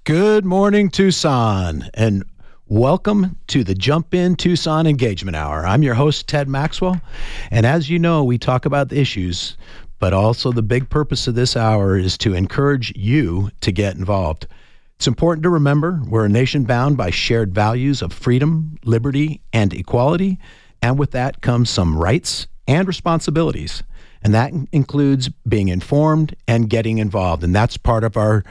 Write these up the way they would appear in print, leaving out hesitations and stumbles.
Good morning, Tucson, and welcome to the Jump In Tucson Engagement Hour. I'm your host, Ted Maxwell, and as you know, we talk about the issues, but also the big purpose of this hour is to encourage you to get involved. It's important to remember we're a nation bound by shared values of freedom, liberty, and equality, and with that comes some rights and responsibilities. And that includes being informed and getting involved, and that's part of our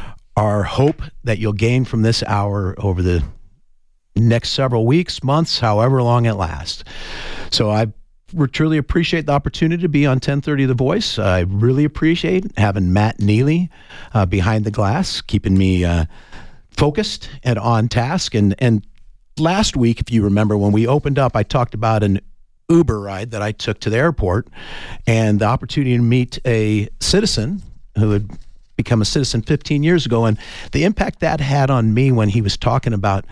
hope that you'll gain from this hour over the next several weeks, months, however long it lasts. So I truly appreciate the opportunity to be on 1030 The Voice. I really appreciate having Matt Neely behind the glass, keeping me focused and on task. And last week, if you remember, when we opened up, I talked about an Uber ride that I took to the airport and the opportunity to meet a citizen who had become a citizen 15 years ago, and the impact that had on me when he was talking about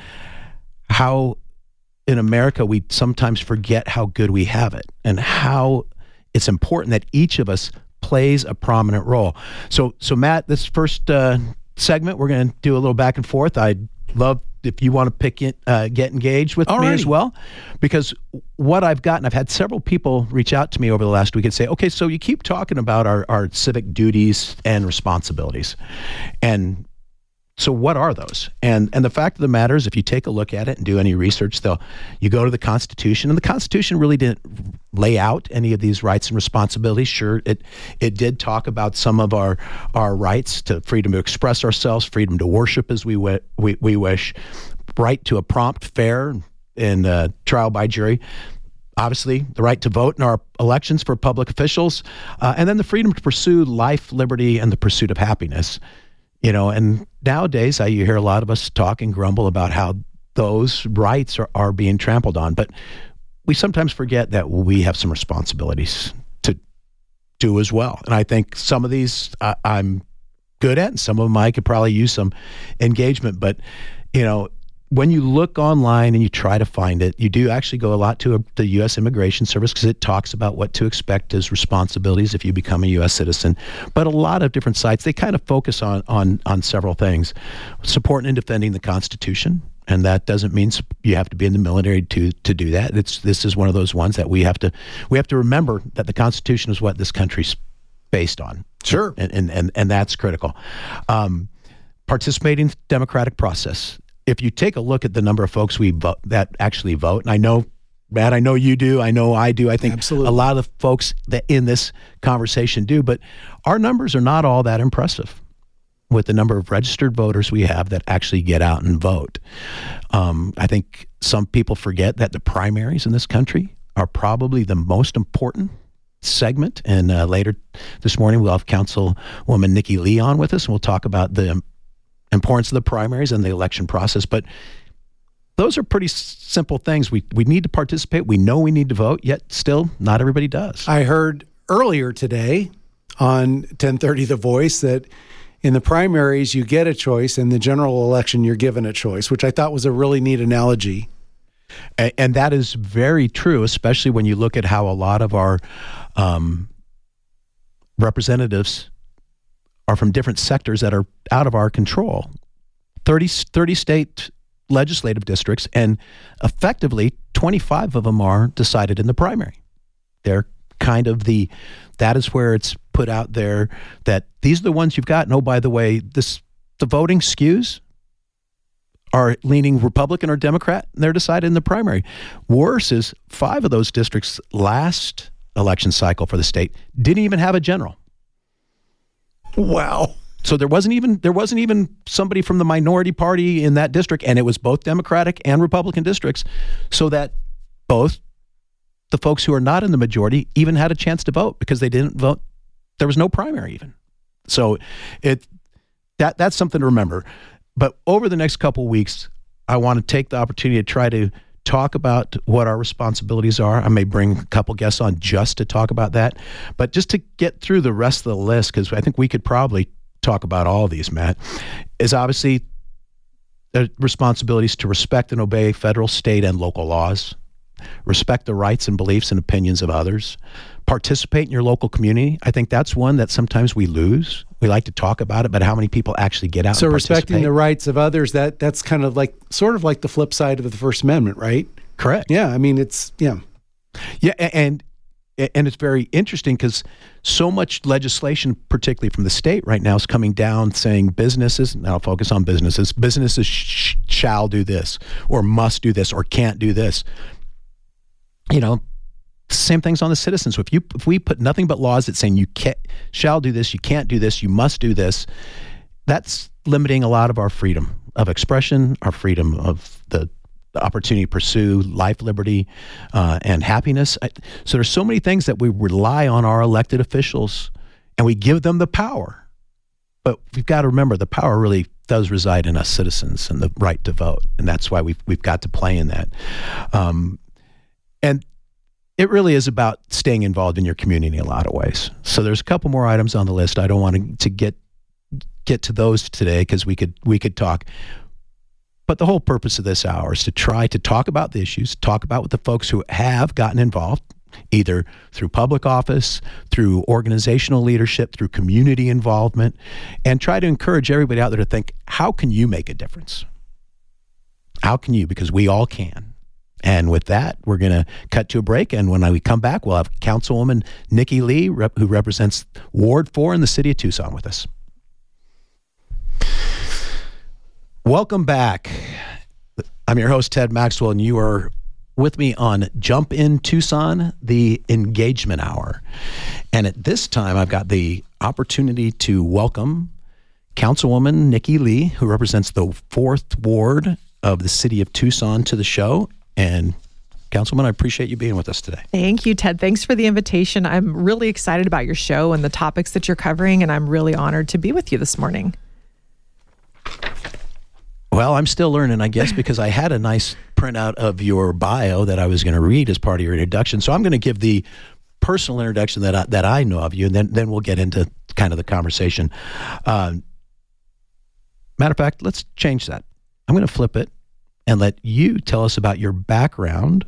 how in America we sometimes forget how good we have it and how it's important that each of us plays a prominent role. So Matt, this first segment, we're going to do a little back and forth. I'd love if you want to get engaged with me as well, because what I've gotten, I've had several people reach out to me over the last week and say, okay, so you keep talking about our civic duties and responsibilities. And so what are those? And the fact of the matter is, if you take a look at it and do any research, you go to the Constitution, and the Constitution really didn't lay out any of these rights and responsibilities. Sure, it did talk about some of our rights to freedom to express ourselves, freedom to worship as we wish, right to a prompt, fair, and trial by jury. Obviously, the right to vote in our elections for public officials, and then the freedom to pursue life, liberty, and the pursuit of happiness. You know, and nowadays you hear a lot of us talk and grumble about how those rights are being trampled on. But we sometimes forget that we have some responsibilities to do as well. And I think some of these I'm good at, and some of them I could probably use some engagement. But, you know, when you look online and you try to find it, you do actually go a lot to the U.S. Immigration Service because it talks about what to expect as responsibilities if you become a U.S. citizen. But a lot of different sites, they kind of focus on several things. Supporting and defending the Constitution, and that doesn't mean you have to be in the military to do that. This is one of those ones that we have to remember that the Constitution is what this country's based on. Sure. And that's critical. Participating in the democratic process. If you take a look at the number of folks that actually vote, and I know, Matt, I know you do, I know I do, I think Absolutely. A lot of the folks that in this conversation do, but our numbers are not all that impressive with the number of registered voters we have that actually get out and vote. I think some people forget that the primaries in this country are probably the most important segment, and later this morning we'll have Councilwoman Nikki Lee on with us, and we'll talk about the importance of the primaries and the election process. But those are pretty simple things. We need to participate. We know we need to vote, yet still not everybody does. I heard earlier today on 1030 The Voice that in the primaries you get a choice, in the general election you're given a choice, which I thought was a really neat analogy. And that is very true, especially when you look at how a lot of our representatives are from different sectors that are out of our control. 30 state legislative districts, and effectively 25 of them are decided in the primary. They're kind of that is where it's put out there that these are the ones you've got. And oh, by the way, the voting skews are leaning Republican or Democrat, and they're decided in the primary. Worse is 5 of those districts last election cycle for the state didn't even have a general. Wow. So there wasn't even somebody from the minority party in that district, and it was both Democratic and Republican districts, so that both the folks who are not in the majority even had a chance to vote because they didn't vote. There was no primary even. So that's something to remember. But over the next couple of weeks, I want to take the opportunity to try to talk about what our responsibilities are. I may bring a couple guests on just to talk about that, but just to get through the rest of the list, because I think we could probably talk about all of these, Matt, is obviously the responsibilities to respect and obey federal, state, and local laws, respect the rights and beliefs and opinions of others, participate in your local community. I think that's one that sometimes we lose We like to talk about it, but how many people actually get out? So and respecting the rights of others, that's kind of like the flip side of the First Amendment, right? Correct. Yeah. I mean, yeah, and it's very interesting because so much legislation, particularly from the state right now, is coming down saying businesses, and I'll focus on businesses, shall do this or must do this or can't do this. Same things on the citizens. So if we put nothing but laws that saying you shall do this, you can't do this, you must do this, that's limiting a lot of our freedom of expression, our freedom of the opportunity to pursue life, liberty, and happiness. So there's so many things that we rely on our elected officials, and we give them the power. But we've got to remember the power really does reside in us citizens and the right to vote, and that's why we've got to play in that. And it really is about staying involved in your community in a lot of ways. So there's a couple more items on the list. I don't want to get to those today because we could talk. But the whole purpose of this hour is to try to talk about the issues, talk about with the folks who have gotten involved, either through public office, through organizational leadership, through community involvement, and try to encourage everybody out there to think, how can you make a difference? How can you? Because we all can. And with that, we're going to cut to a break. And when we come back, we'll have Councilwoman Nikki Lee, who represents Ward 4 in the city of Tucson, with us. Welcome back. I'm your host, Ted Maxwell, and you are with me on Jump in Tucson, the Engagement Hour. And at this time, I've got the opportunity to welcome Councilwoman Nikki Lee, who represents the 4th Ward of the city of Tucson, to the show. And Councilwoman, I appreciate you being with us today. Thank you, Ted. Thanks for the invitation. I'm really excited about your show and the topics that you're covering, and I'm really honored to be with you this morning. Well, I'm still learning, I guess, because I had a nice printout of your bio that I was going to read as part of your introduction. So I'm going to give the personal introduction that I know of you, and then we'll get into kind of the conversation. Matter of fact, let's change that. I'm going to flip it and let you tell us about your background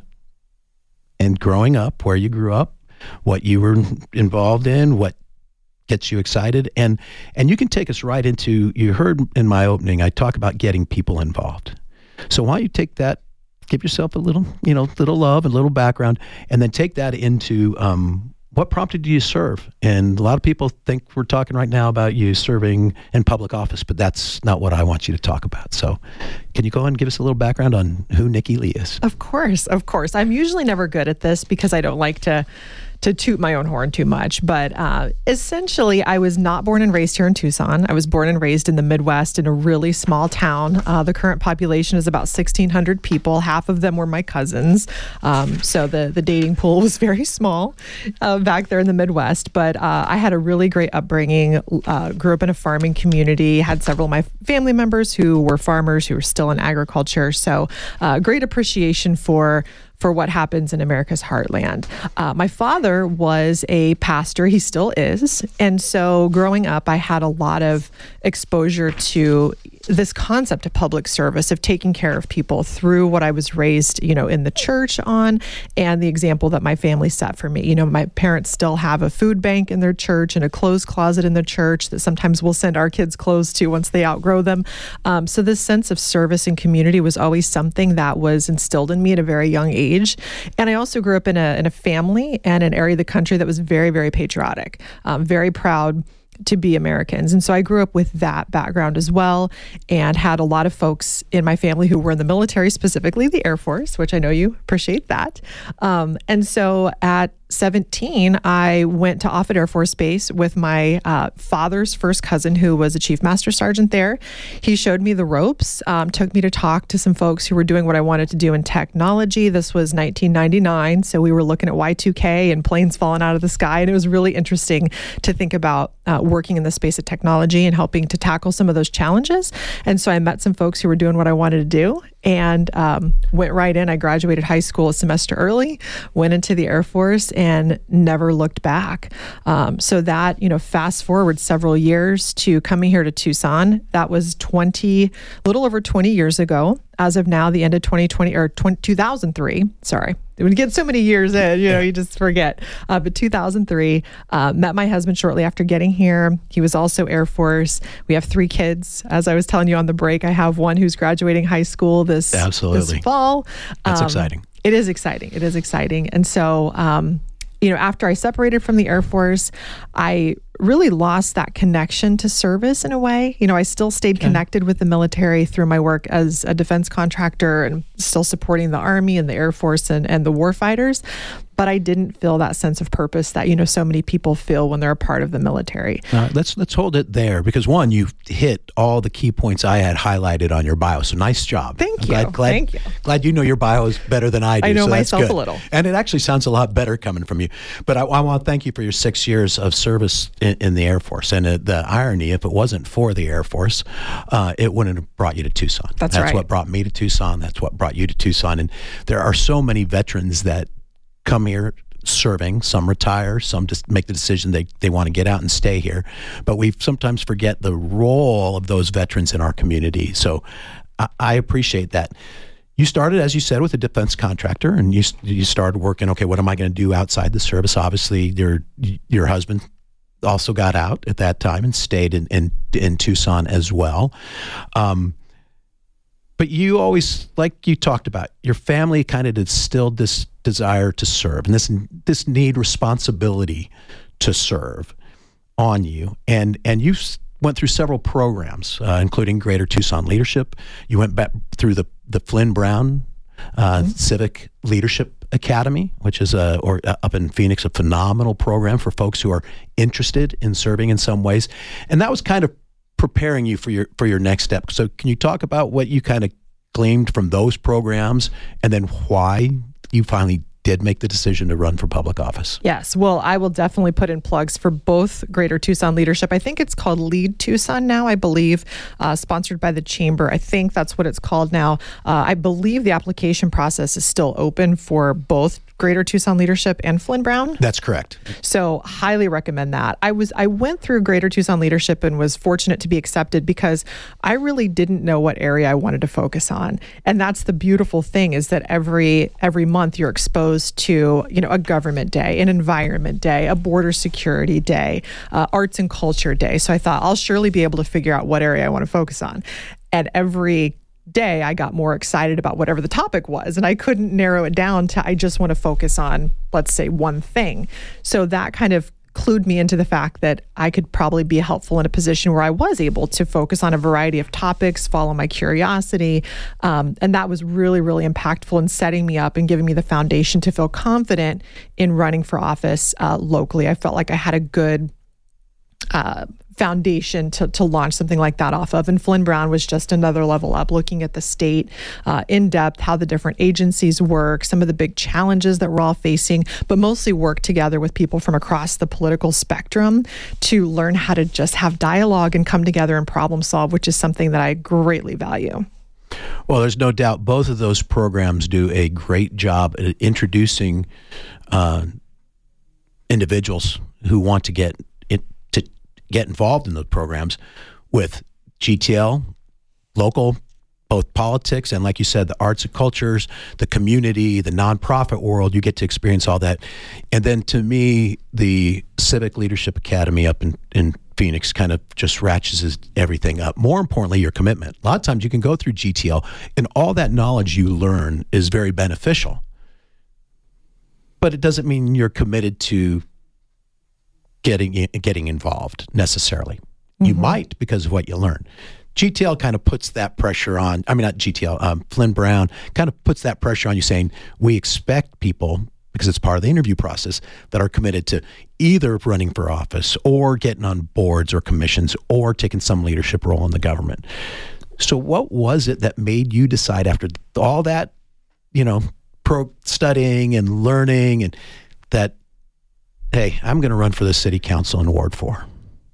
and growing up, where you grew up, what you were involved in, what gets you excited. And you can take us right into, you heard in my opening, I talk about getting people involved. So why don't you take that, give yourself a little love, a little background, and then take that into what prompted you to serve. And a lot of people think we're talking right now about you serving in public office, but that's not what I want you to talk about. So can you go ahead and give us a little background on who Nikki Lee is? Of course. I'm usually never good at this because I don't like to toot my own horn too much. But essentially, I was not born and raised here in Tucson. I was born and raised in the Midwest in a really small town. The current population is about 1,600 people. Half of them were my cousins. So the dating pool was very small back there in the Midwest. But I had a really great upbringing, grew up in a farming community, had several of my family members who were farmers, who were still in agriculture. So great appreciation for what happens in America's heartland. My father was a pastor. He still is. And so growing up, I had a lot of exposure to this concept of public service, of taking care of people through what I was raised, in the church on, and the example that my family set for me. My parents still have a food bank in their church and a clothes closet in the church that sometimes we'll send our kids clothes to once they outgrow them. So this sense of service and community was always something that was instilled in me at a very young age. And I also grew up in a family and an area of the country that was very, very patriotic, very proud to be Americans. And so I grew up with that background as well, and had a lot of folks in my family who were in the military, specifically the Air Force, which I know you appreciate that. And so at 17, I went to Offutt Air Force Base with my father's first cousin, who was a chief master sergeant there. He showed me the ropes, took me to talk to some folks who were doing what I wanted to do in technology. This was 1999, so we were looking at Y2K and planes falling out of the sky, and it was really interesting to think about working in the space of technology and helping to tackle some of those challenges. And so I met some folks who were doing what I wanted to do, and went right in. I graduated high school a semester early, went into the Air Force, and never looked back. So that, fast forward several years to coming here to Tucson, that was a little over 20 years ago. as of now, the end of 2003. Sorry. When you get so many years in, you just forget. But 2003, met my husband shortly after getting here. He was also Air Force. We have 3 kids. As I was telling you on the break, I have one who's graduating high school this fall. That's exciting. It is exciting. It is exciting. And so, after I separated from the Air Force, I really lost that connection to service in a way. I still stayed connected with the military through my work as a defense contractor and still supporting the Army and the Air Force and the warfighters. But I didn't feel that sense of purpose that, so many people feel when they're a part of the military. Let's hold it there because one, you've hit all the key points I had highlighted on your bio. So nice job. Thank you. Thank you. Glad you know your bio is better than I do. I know so myself that's good. a little. And it actually sounds a lot better coming from you. But I want to thank you for your 6 years of service in the Air Force. And the irony, if it wasn't for the Air Force, it wouldn't have brought you to Tucson. That's right. What brought me to Tucson. That's what brought you to Tucson. And there are so many veterans that come here serving, some retire, some just make the decision they want to get out and stay here. But we sometimes forget the role of those veterans in our community. So I appreciate that. You started, as you said, with a defense contractor, and you started working, okay, what am I going to do outside the service? Obviously, your husband also got out at that time and stayed in Tucson as well. But you always, like you talked about, your family kind of instilled this desire to serve and this need, responsibility to serve on you. And you went through several programs, including Greater Tucson Leadership. You went back through the Flynn Brown Civic Leadership Academy, which is up in Phoenix, a phenomenal program for folks who are interested in serving in some ways. And that was kind of preparing you for your next step. So can you talk about what you kind of gleaned from those programs and then why you finally did make the decision to run for public office? Yes. Well, I will definitely put in plugs for both Greater Tucson Leadership. I think it's called Lead Tucson now, I believe, sponsored by the Chamber. I think that's what it's called now. I believe the application process is still open for both Greater Tucson Leadership and Flynn Brown. That's correct. So highly recommend that. I went through Greater Tucson Leadership and was fortunate to be accepted because I really didn't know what area I wanted to focus on. And that's the beautiful thing is that every month you're exposed to, a government day, an environment day, a border security day, arts and culture day. So I thought I'll surely be able to figure out what area I want to focus on. And every day I got more excited about whatever the topic was, and I couldn't narrow it down to I just want to focus on, let's say, one thing. So that kind of clued me into the fact that I could probably be helpful in a position where I was able to focus on a variety of topics, follow my curiosity. And that was really, really impactful in setting me up and giving me the foundation to feel confident in running for office locally. I felt like I had a good foundation to launch something like that off of. And Flynn Brown was just another level up, looking at the state in depth, how the different agencies work, some of the big challenges that we're all facing, but mostly work together with people from across the political spectrum to learn how to just have dialogue and come together and problem solve, which is something that I greatly value. Well, there's no doubt both of those programs do a great job at introducing individuals who want to get involved in those programs with GTL, local, both politics and, like you said, the arts and cultures, the community, the nonprofit world. You get to experience all that. And then to me, the Civic Leadership Academy up in Phoenix kind of just ratchets everything up. More importantly, your commitment. A lot of times you can go through GTL and all that knowledge you learn is very beneficial. But it doesn't mean you're committed to getting involved necessarily. Mm-hmm. You might because of what you learn. GTL kind of puts that pressure on, not GTL, Flynn Brown kind of puts that pressure on you saying, we expect people, because it's part of the interview process, that are committed to either running for office or getting on boards or commissions or taking some leadership role in the government. So what was it that made you decide after all that, studying and learning and that, hey, I'm going to run for the city council in Ward 4?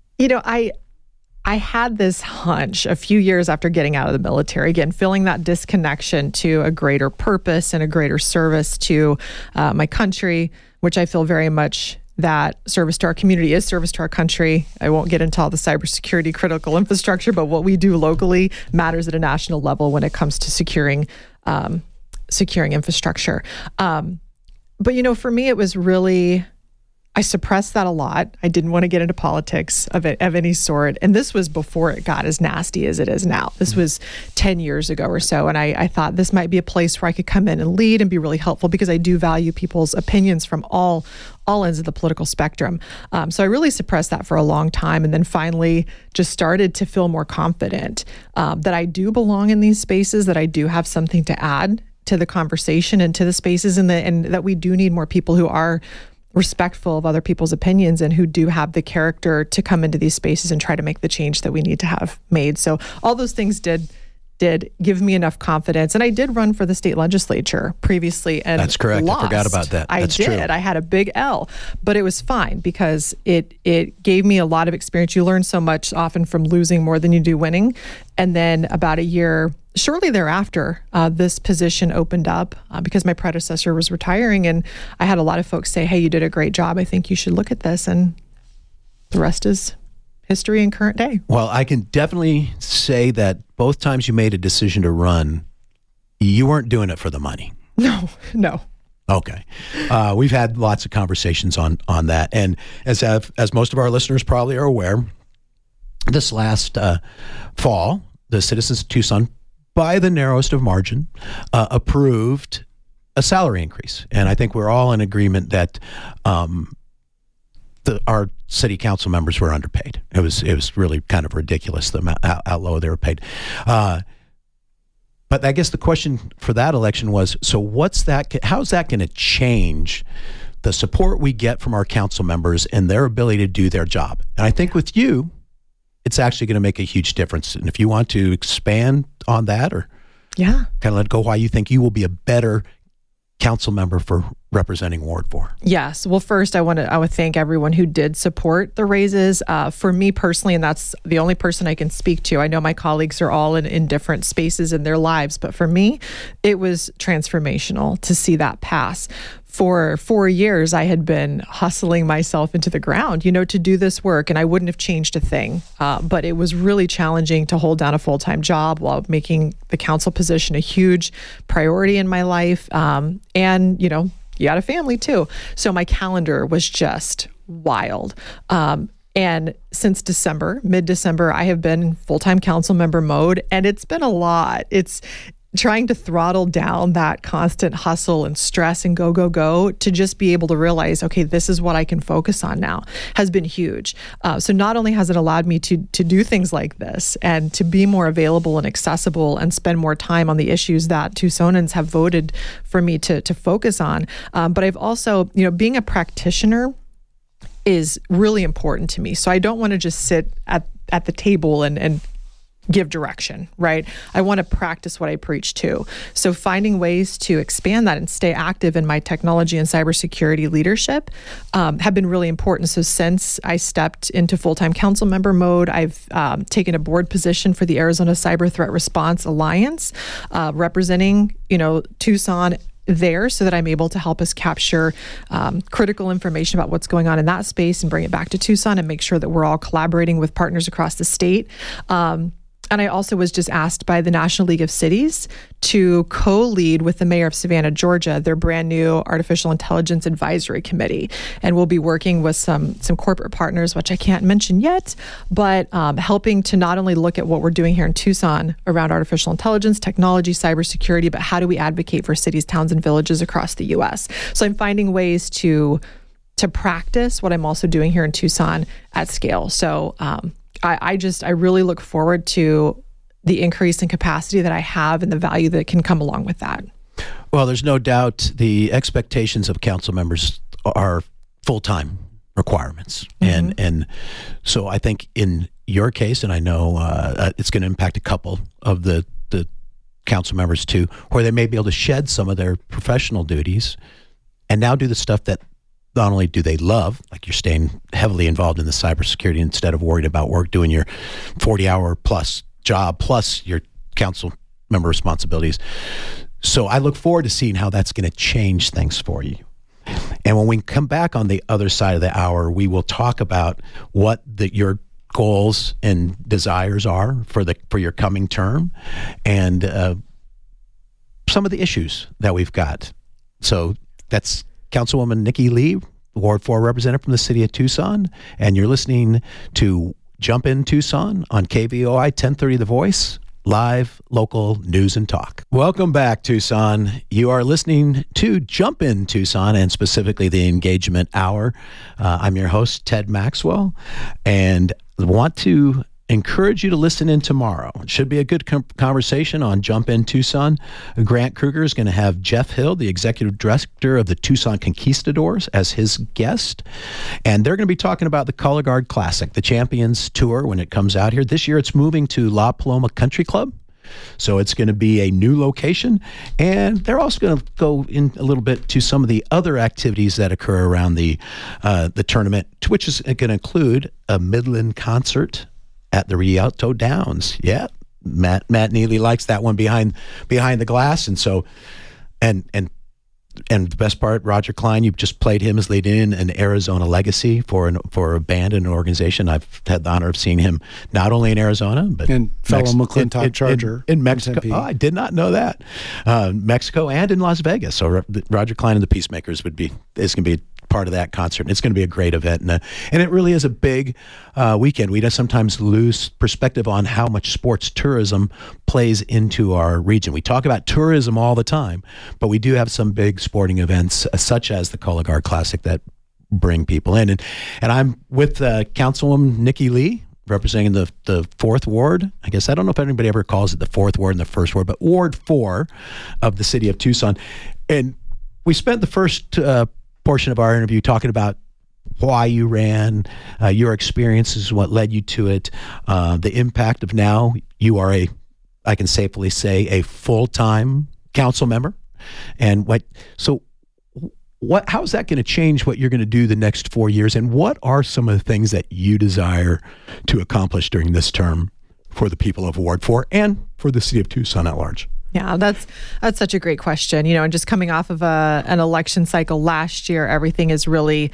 I had this hunch a few years after getting out of the military, again, feeling that disconnection to a greater purpose and a greater service to my country, which I feel very much that service to our community is service to our country. I won't get into all the cybersecurity critical infrastructure, but what we do locally matters at a national level when it comes to securing infrastructure. But, for me, it was really, I suppressed that a lot. I didn't want to get into politics of any sort. And this was before it got as nasty as it is now. This was 10 years ago or so. And I thought this might be a place where I could come in and lead and be really helpful, because I do value people's opinions from all ends of the political spectrum. So I really suppressed that for a long time, and then finally just started to feel more confident that I do belong in these spaces, that I do have something to add to the conversation and to the spaces, and that we do need more people who are respectful of other people's opinions and who do have the character to come into these spaces and try to make the change that we need to have made. So all those things did give me enough confidence. And I did run for the state legislature previously, and that's correct. Lost. I forgot about that. That's true. I had a big L, but it was fine because it gave me a lot of experience. You learn so much often from losing more than you do winning. And then about a year shortly thereafter, this position opened up because my predecessor was retiring, and I had a lot of folks say, "Hey, you did a great job. I think you should look at this." And the rest is history and current day. Well, I can definitely say that both times you made a decision to run, you weren't doing it for the money. No. Okay. We've had lots of conversations on that. And as most of our listeners probably are aware, this last fall, the citizens of Tucson, by the narrowest of margin, approved a salary increase. And I think we're all in agreement that our city council members were underpaid. It was really kind of ridiculous the amount how low they were paid. But I guess the question for that election was, so how's that going to change the support we get from our council members and their ability to do their job? And I think with you, it's actually going to make a huge difference. And if you want to expand on that, or kind of let go why you think you will be a better council member for representing Ward 4. Yes. Well, first, I would thank everyone who did support the raises. For me personally, and that's the only person I can speak to. I know my colleagues are all in different spaces in their lives, but for me, it was transformational to see that pass. For 4 years, I had been hustling myself into the ground, to do this work, and I wouldn't have changed a thing. But it was really challenging to hold down a full-time job while making the council position a huge priority in my life. And, you got a family too. So my calendar was just wild. And since mid-December, I have been in full-time council member mode, and it's been a lot. It's trying to throttle down that constant hustle and stress and go to just be able to realize, okay, this is what I can focus on now, has been huge. So not only has it allowed me to do things like this and to be more available and accessible and spend more time on the issues that Tucsonans have voted for me to focus on, but I've also, being a practitioner is really important to me. So I don't want to just sit at the table and give direction, right? I want to practice what I preach too. So finding ways to expand that and stay active in my technology and cybersecurity leadership have been really important. So since I stepped into full-time council member mode, I've taken a board position for the Arizona Cyber Threat Response Alliance, representing, Tucson there so that I'm able to help us capture critical information about what's going on in that space and bring it back to Tucson and make sure that we're all collaborating with partners across the state. And I also was just asked by the National League of Cities to co-lead with the mayor of Savannah, Georgia, their brand new Artificial Intelligence Advisory Committee. And we'll be working with some corporate partners, which I can't mention yet, but helping to not only look at what we're doing here in Tucson around artificial intelligence, technology, cybersecurity, but how do we advocate for cities, towns, and villages across the U.S. So I'm finding ways to practice what I'm also doing here in Tucson at scale. So I really look forward to the increase in capacity that I have and the value that can come along with that. Well, there's no doubt the expectations of council members are full-time requirements. Mm-hmm. And so I think in your case, and I know it's going to impact a couple of the council members too, where they may be able to shed some of their professional duties and now do the stuff that not only do they love, like you're staying heavily involved in the cybersecurity instead of worried about work, doing your 40-hour plus job, plus your council member responsibilities. So I look forward to seeing how that's going to change things for you. And when we come back on the other side of the hour, we will talk about what your goals and desires are for your coming term, and some of the issues that we've got. So that's Councilwoman Nikki Lee, Ward 4 representative from the city of Tucson, and you're listening to Jump in Tucson on KVOI 1030 The Voice, live local news and talk. Welcome back, Tucson. You are listening to Jump in Tucson, and specifically the Engagement Hour. I'm your host, Ted Maxwell, and want to encourage you to listen in tomorrow. It should be a good conversation on Jump in Tucson. Grant Kruger is going to have Jeff Hill, the executive director of the Tucson Conquistadors, as his guest. And they're going to be talking about the Color Guard Classic, the Champions Tour, when it comes out here. This year it's moving to La Paloma Country Club. So it's going to be a new location. And they're also going to go in a little bit to some of the other activities that occur around the tournament, which is going to include a Midland concert at the Rialto Downs. Yeah, Matt Neely likes that one behind the glass, and so and the best part, Roger Klein, you've just played him as lead in an Arizona Legacy for a band and an organization. I've had the honor of seeing him not only in Arizona but and fellow McClintock Charger in Mexico. Oh, I did not know that. Mexico and in Las Vegas. So Roger Klein and the Peacemakers is going to be part of that concert. And it's going to be a great event. And it really is a big weekend. We just sometimes lose perspective on how much sports tourism plays into our region. We talk about tourism all the time, but we do have some big sporting events such as the Color Guard Classic that bring people in. And I'm with Councilwoman Nikki Lee, representing the 4th Ward. I guess I don't know if anybody ever calls it the 4th Ward and the 1st Ward, but Ward 4 of the city of Tucson. And we spent the first portion of our interview talking about why you ran, your experiences, what led you to it, the impact of now you are I can safely say, a full-time council member. And how is that going to change what you're going to do the next 4 years? And what are some of the things that you desire to accomplish during this term for the people of Ward 4 and for the city of Tucson at large? Yeah, that's such a great question. And just coming off of an election cycle last year, everything is really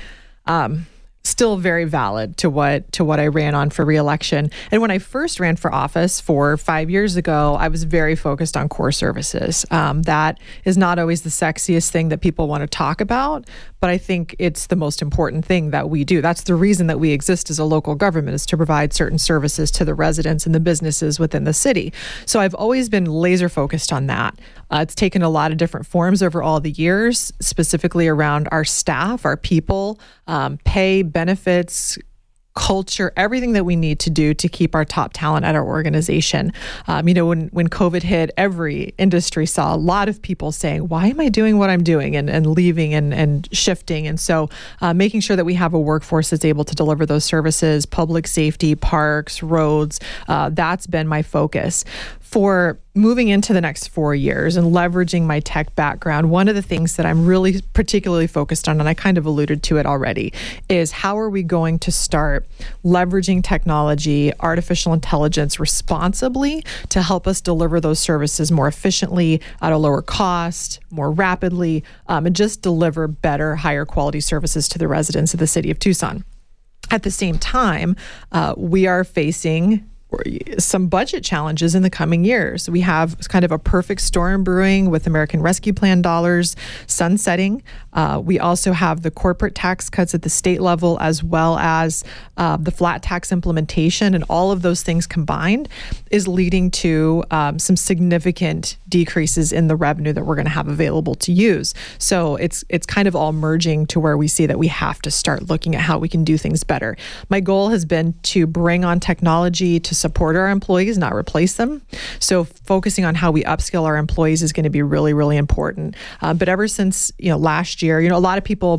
still very valid to what I ran on for reelection. And when I first ran for office 4 or 5 years ago, I was very focused on core services. That is not always the sexiest thing that people want to talk about, but I think it's the most important thing that we do. That's the reason that we exist as a local government, is to provide certain services to the residents and the businesses within the city. So I've always been laser focused on that. It's taken a lot of different forms over all the years, specifically around our staff, our people, pay, benefits, culture, everything that we need to do to keep our top talent at our organization. When COVID hit, every industry saw a lot of people saying, why am I doing what I'm doing, and leaving and shifting. And so making sure that we have a workforce that's able to deliver those services, public safety, parks, roads, that's been my focus. For moving into the next 4 years and leveraging my tech background, one of the things that I'm really particularly focused on, and I kind of alluded to it already, is how are we going to start leveraging technology, artificial intelligence responsibly to help us deliver those services more efficiently, at a lower cost, more rapidly, and just deliver better, higher quality services to the residents of the city of Tucson. At the same time, we are facing some budget challenges in the coming years. We have kind of a perfect storm brewing with American Rescue Plan dollars sunsetting. We also have the corporate tax cuts at the state level, as well as the flat tax implementation, and all of those things combined is leading to some significant decreases in the revenue that we're going to have available to use. So it's kind of all merging to where we see that we have to start looking at how we can do things better. My goal has been to bring on technology to support our employees, not replace them. So focusing on how we upskill our employees is going to be really, really important. But ever since last year, a lot of people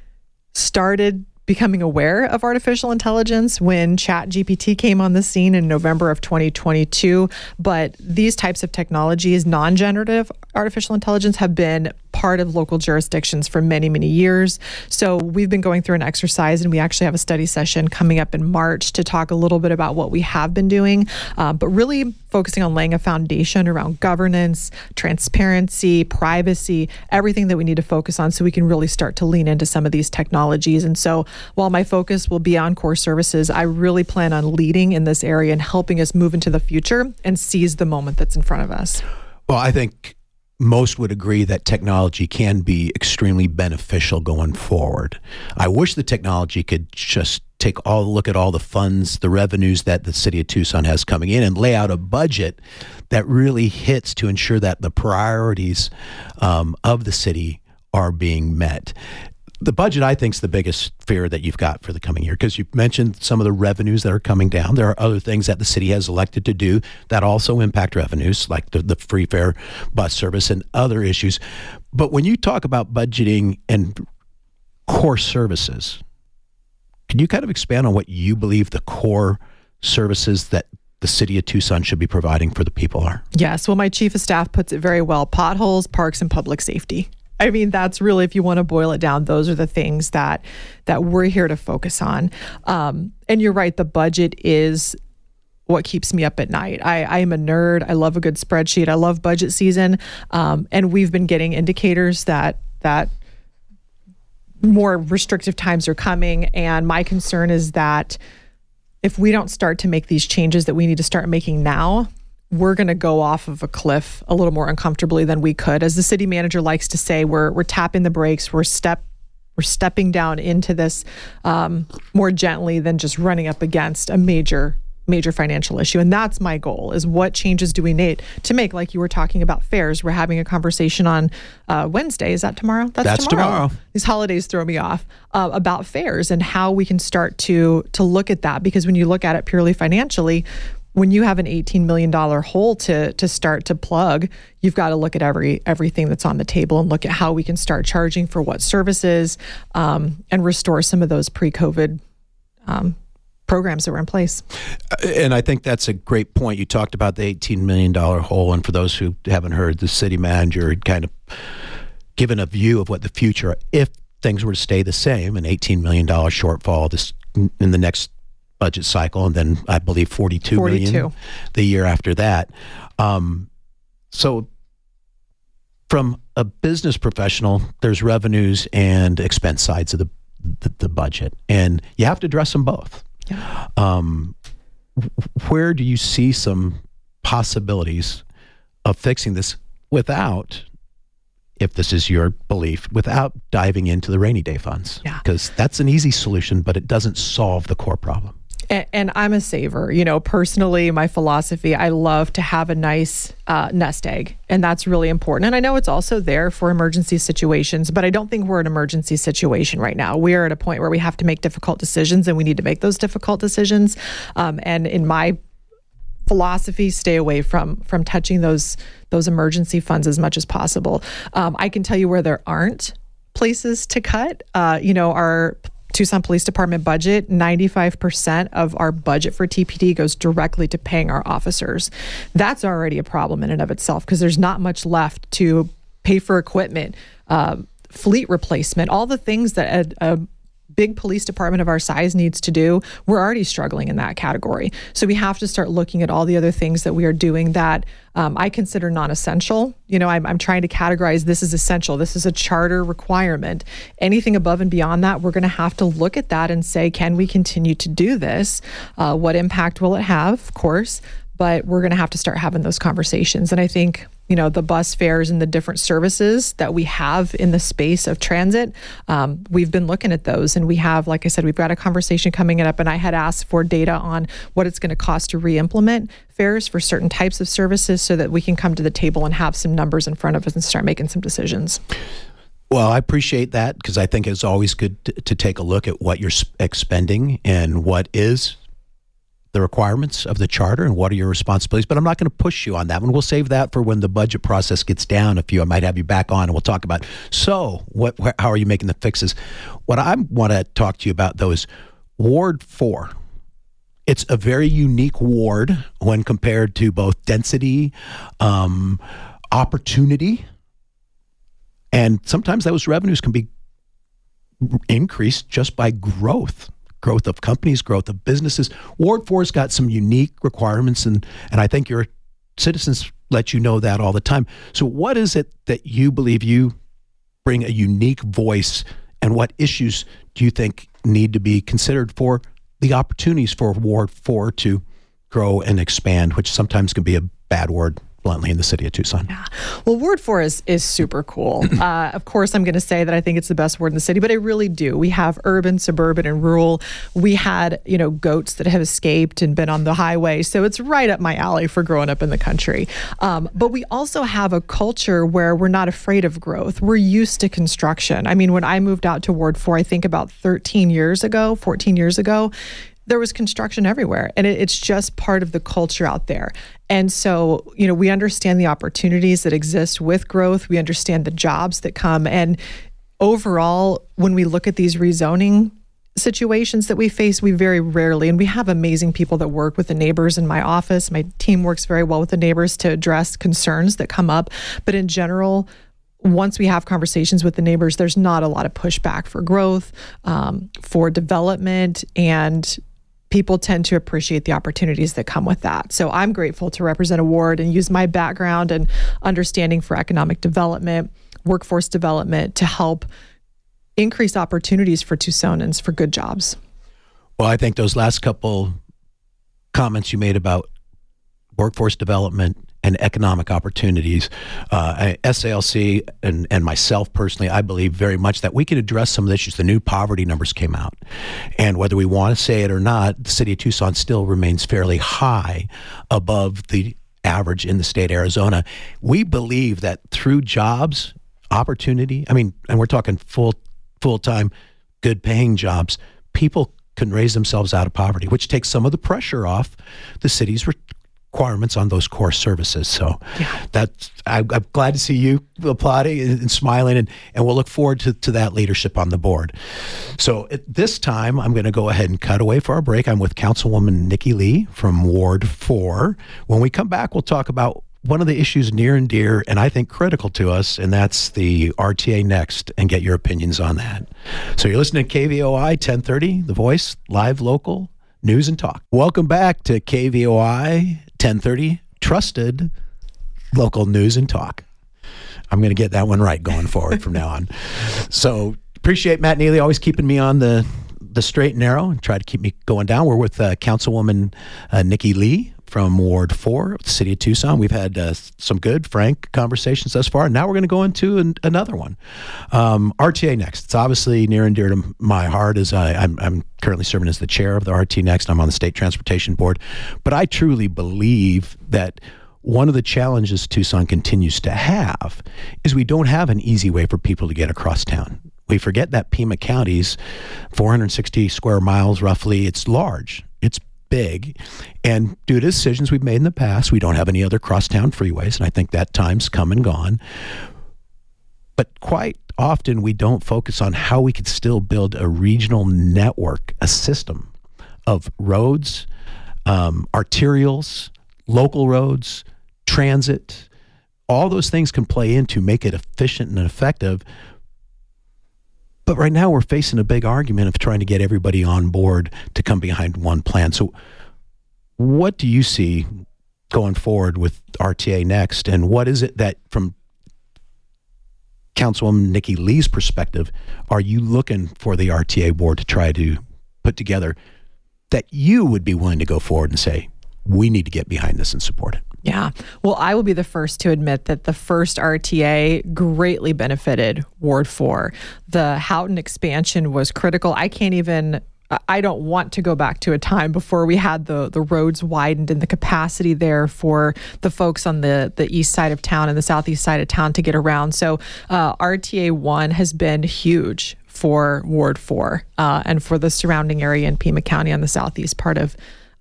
started becoming aware of artificial intelligence when ChatGPT came on the scene in November of 2022. But these types of technologies, non-generative artificial intelligence, have been part of local jurisdictions for many, many years. So we've been going through an exercise, and we actually have a study session coming up in March to talk a little bit about what we have been doing, but really focusing on laying a foundation around governance, transparency, privacy, everything that we need to focus on so we can really start to lean into some of these technologies. And so while my focus will be on core services, I really plan on leading in this area and helping us move into the future and seize the moment that's in front of us. Well, I think most would agree that technology can be extremely beneficial going forward. I wish the technology could just look at all the funds, the revenues that the city of Tucson has coming in, and lay out a budget that really hits to ensure that the priorities of the city are being met. The budget, I think, is the biggest fear that you've got for the coming year, because you mentioned some of the revenues that are coming down. There are other things that the city has elected to do that also impact revenues, like the free fare bus service and other issues. But when you talk about budgeting and core services, can you kind of expand on what you believe the core services that the city of Tucson should be providing for the people are? Yes. Well, my chief of staff puts it very well: potholes, parks, and public safety. I mean, that's really, if you want to boil it down, those are the things that we're here to focus on. And you're right, the budget is what keeps me up at night. I am a nerd. I love a good spreadsheet. I love budget season. And we've been getting indicators that more restrictive times are coming. And my concern is that if we don't start to make these changes that we need to start making now, we're going to go off of a cliff a little more uncomfortably than we could. As the city manager likes to say, we're tapping the brakes. We're stepping down into this more gently than just running up against a major financial issue. And that's my goal, is what changes do we need to make? Like you were talking about fares. We're having a conversation on Wednesday. Is that tomorrow? That's tomorrow. These holidays throw me off, about fares and how we can start to look at that. Because when you look at it purely financially, when you have an $18 million hole to start to plug, you've got to look at everything that's on the table and look at how we can start charging for what services, and restore some of those pre-COVID programs that were in place. And I think that's a great point. You talked about the $18 million hole. And for those who haven't heard, the city manager had kind of given a view of what the future, if things were to stay the same, an $18 million shortfall in the next budget cycle, and then I believe 42 million the year after that. So from a business professional, there's revenues and expense sides of the budget, and you have to address them both. Yeah. Where do you see some possibilities of fixing this without, if this is your belief, without diving into the rainy day funds? Yeah. Because that's an easy solution, but it doesn't solve the core problem. And I'm a saver. Personally, my philosophy, I love to have a nice nest egg, and that's really important. And I know it's also there for emergency situations, but I don't think we're in an emergency situation right now. We are at a point where we have to make difficult decisions, and we need to make those difficult decisions. And in my philosophy, stay away from touching those emergency funds as much as possible. I can tell you where there aren't places to cut. Our Tucson Police Department budget, 95% of our budget for TPD goes directly to paying our officers. That's already a problem in and of itself, because there's not much left to pay for equipment, fleet replacement, all the things that a big police department of our size needs to do. We're already struggling in that category. So we have to start looking at all the other things that we are doing that I consider non-essential. I'm trying to categorize this as essential. This is a charter requirement. Anything above and beyond that, we're going to have to look at that and say, can we continue to do this? What impact will it have? Of course. But we're going to have to start having those conversations. And I think, the bus fares and the different services that we have in the space of transit, we've been looking at those. And we have, like I said, we've got a conversation coming up. And I had asked for data on what it's going to cost to re-implement fares for certain types of services so that we can come to the table and have some numbers in front of us and start making some decisions. Well, I appreciate that, because I think it's always good to take a look at what you're expending and what is the requirements of the charter and what are your responsibilities. But I'm not going to push you on that one. We'll save that for when the budget process gets down. I might have you back on and we'll talk about, how are you making the fixes? What I want to talk to you about, though, is Ward 4. It's a very unique ward when compared to both density, opportunity, And sometimes those revenues can be increased just by growth of companies, growth of businesses. Ward 4's got some unique requirements, and I think your citizens let you know that all the time. So what is it that you believe you bring a unique voice, and what issues do you think need to be considered for the opportunities for Ward 4 to grow and expand, which sometimes can be a bad word, bluntly, in the city of Tucson? Yeah. Well, Ward 4 is super cool. Of course, I'm going to say that I think it's the best ward in the city, but I really do. We have urban, suburban, and rural. We had, goats that have escaped and been on the highway. So it's right up my alley for growing up in the country. But we also have a culture where we're not afraid of growth. We're used to construction. I mean, when I moved out to Ward 4, I think about 14 years ago, there was construction everywhere, and it's just part of the culture out there. And so, we understand the opportunities that exist with growth. We understand the jobs that come. And overall, when we look at these rezoning situations that we face, we very rarely, and we have amazing people that work with the neighbors in my office. My team works very well with the neighbors to address concerns that come up. But in general, once we have conversations with the neighbors, there's not a lot of pushback for growth, for development, and people tend to appreciate the opportunities that come with that. So I'm grateful to represent a ward and use my background and understanding for economic development, workforce development to help increase opportunities for Tucsonans for good jobs. Well, I think those last couple comments you made about workforce development and economic opportunities, SALC and myself personally, I believe very much that we can address some of the issues. The new poverty numbers came out, and whether we want to say it or not, the city of Tucson still remains fairly high above the average in the state of Arizona. We believe that through jobs, opportunity, and we're talking full-time, good-paying jobs, people can raise themselves out of poverty, which takes some of the pressure off the city's requirements on those core services. So I'm glad to see you applauding and smiling, and we'll look forward to that leadership on the board. So at this time, I'm going to go ahead and cut away for our break. I'm with Councilwoman Nikki Lee from Ward 4. When we come back, we'll talk about one of the issues near and dear, and I think critical to us, and that's the RTA Next, and get your opinions on that. So you're listening to KVOI 1030, The Voice, live, local, news and talk. Welcome back to KVOI 1030, trusted local news and talk. I'm going to get that one right going forward from now on. So appreciate Matt Neely always keeping me on the straight and narrow and try to keep me going down. We're with Councilwoman Nikki Lee from Ward 4 of the city of Tucson. We've had some good, frank conversations thus far, and now we're going to go into another one. RTA Next. It's obviously near and dear to my heart, as I'm currently serving as the chair of the RTA Next. I'm on the State Transportation Board. But I truly believe that one of the challenges Tucson continues to have is we don't have an easy way for people to get across town. We forget that Pima County's 460 square miles roughly. It's large. It's big. And due to decisions we've made in the past, we don't have any other crosstown freeways. And I think that time's come and gone. But quite often we don't focus on how we could still build a regional network, a system of roads, arterials, local roads, transit. All those things can play into make it efficient and effective. But right now we're facing a big argument of trying to get everybody on board to come behind one plan. So what do you see going forward with RTA Next? And what is it that, from Councilwoman Nikki Lee's perspective, are you looking for the RTA board to try to put together that you would be willing to go forward and say, we need to get behind this and support it? Yeah. Well, I will be the first to admit that the first RTA greatly benefited Ward 4. The Houghton expansion was critical. I don't want to go back to a time before we had the roads widened and the capacity there for the folks on the east side of town and the southeast side of town to get around. So RTA 1 has been huge for Ward 4 and for the surrounding area in Pima County on the southeast part of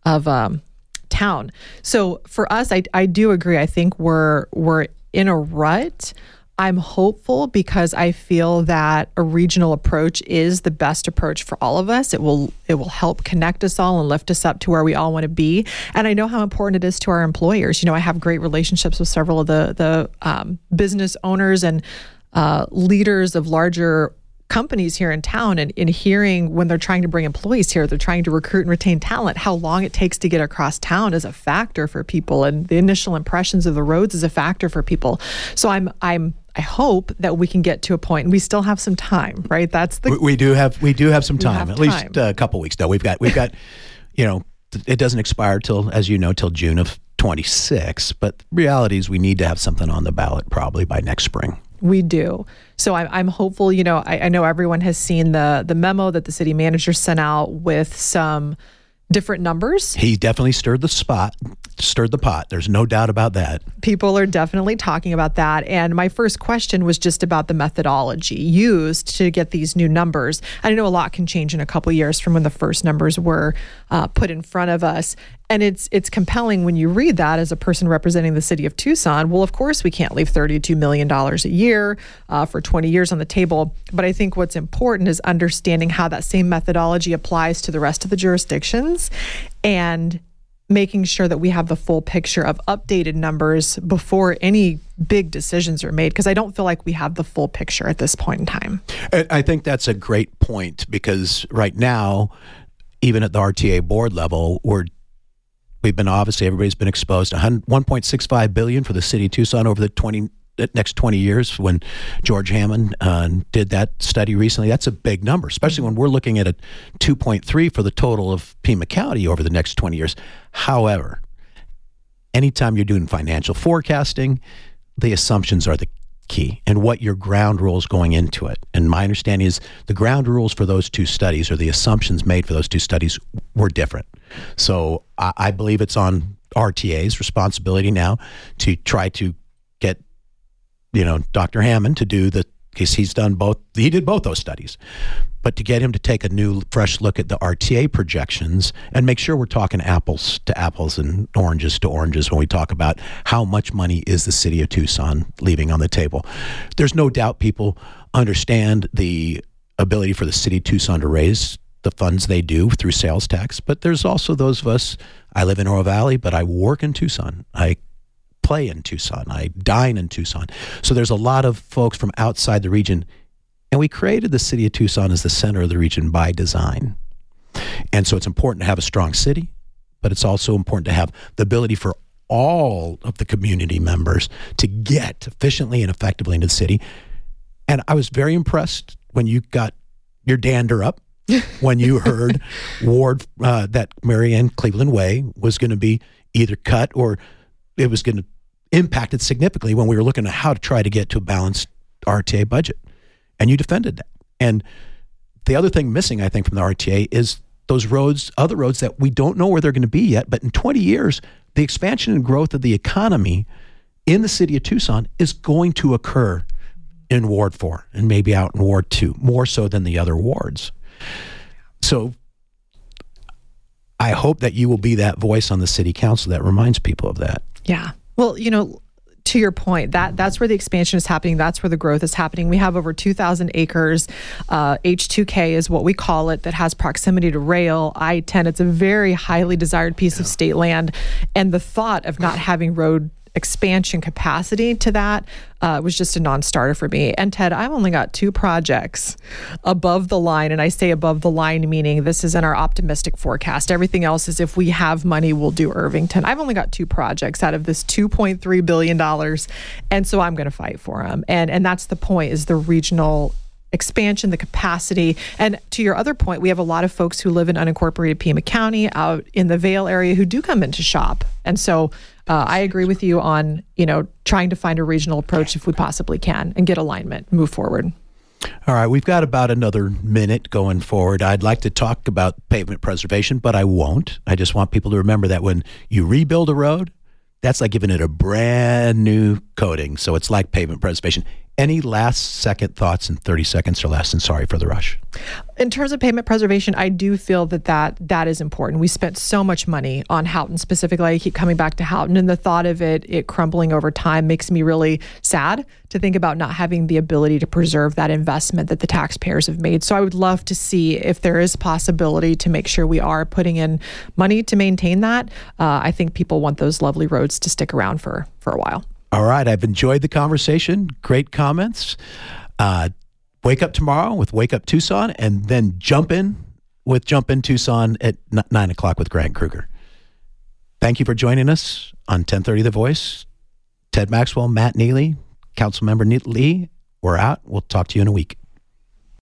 town. So for us, I do agree. I think we're in a rut. I'm hopeful because I feel that a regional approach is the best approach for all of us. It will help connect us all and lift us up to where we all want to be. And I know how important it is to our employers. I have great relationships with several of the business owners and leaders of larger companies here in town and in hearing when they're trying to bring employees here, they're trying to recruit and retain talent, how long it takes to get across town is a factor for people, and the initial impressions of the roads is a factor for people. So I hope that we can get to a point, and we still have some time, right? That's the we do have some time, at least a couple weeks. No, we've got it doesn't expire till June of 26. But reality is we need to have something on the ballot probably by next spring. We do. So I'm hopeful. I know everyone has seen the memo that the city manager sent out with some different numbers. He definitely stirred the pot. There's no doubt about that. People are definitely talking about that. And my first question was just about the methodology used to get these new numbers. I know a lot can change in a couple of years from when the first numbers were put in front of us. And it's compelling when you read that as a person representing the city of Tucson. Well, of course, we can't leave $32 million a year for 20 years on the table. But I think what's important is understanding how that same methodology applies to the rest of the jurisdictions and making sure that we have the full picture of updated numbers before any big decisions are made, because I don't feel like we have the full picture at this point in time. I think that's a great point, because right now, even at the RTA board level, everybody's been exposed to $1.65 billion for the city of Tucson over the next 20 years. When George Hammond did that study recently, that's a big number, especially when we're looking at a 2.3 for the total of Pima County over the next 20 years. However, anytime you're doing financial forecasting, the assumptions are the key, and what your ground rules going into it. And my understanding is the ground rules for those two studies, or the assumptions made for those two studies, were different. So I believe it's on RTA's responsibility now to try to get Dr. Hammond to do because he did both those studies, but to get him to take a new, fresh look at the RTA projections and make sure we're talking apples to apples and oranges to oranges when we talk about how much money is the city of Tucson leaving on the table. There's no doubt people understand the ability for the city of Tucson to raise the funds they do through sales tax, but there's also those of us, I live in Oro Valley, but I work in Tucson. I play in Tucson. I dine in Tucson. So there's a lot of folks from outside the region. And we created the city of Tucson as the center of the region by design. And so it's important to have a strong city, but it's also important to have the ability for all of the community members to get efficiently and effectively into the city. And I was very impressed when you got your dander up when you heard that Marianne Cleveland Way was going to be either cut or it was going to impact it significantly when we were looking at how to try to get to a balanced RTA budget. And you defended that. And the other thing missing, I think, from the RTA is those roads, other roads that we don't know where they're going to be yet. But in 20 years, the expansion and growth of the economy in the city of Tucson is going to occur in Ward 4 and maybe out in Ward 2, more so than the other wards. So I hope that you will be that voice on the city council that reminds people of that. Yeah. Well, to your point, that's where the expansion is happening. That's where the growth is happening. We have over 2,000 acres. H2K is what we call it, that has proximity to rail. I-10, it's a very highly desired piece of state land. And the thought of not having road expansion capacity to that was just a non-starter for me. And Ted, I've only got 2 projects above the line. And I say above the line, meaning this is in our optimistic forecast. Everything else is if we have money, we'll do Irvington. I've only got 2 projects out of this $2.3 billion. And so I'm going to fight for them. And that's the point, is the regional expansion, the capacity. And to your other point, we have a lot of folks who live in unincorporated Pima County, out in the Vail area, who do come in to shop. And so I agree with you on, trying to find a regional approach if we possibly can and get alignment, move forward. All right, we've got about another minute going forward. I'd like to talk about pavement preservation, but I won't. I just want people to remember that when you rebuild a road, that's like giving it a brand new coating. So it's like pavement preservation. Any last second thoughts in 30 seconds or less? And sorry for the rush. In terms of pavement preservation, I do feel that is important. We spent so much money on Houghton specifically. I keep coming back to Houghton, and the thought of it crumbling over time makes me really sad to think about not having the ability to preserve that investment that the taxpayers have made. So I would love to see if there is possibility to make sure we are putting in money to maintain that. I think people want those lovely roads to stick around for a while. All right. I've enjoyed the conversation. Great comments. Wake up tomorrow with Wake Up Tucson, and then Jump In Tucson at 9 o'clock with Grant Kruger. Thank you for joining us on 1030 The Voice. Ted Maxwell, Matt Neely, Councilmember Lee, we're out. We'll talk to you in a week.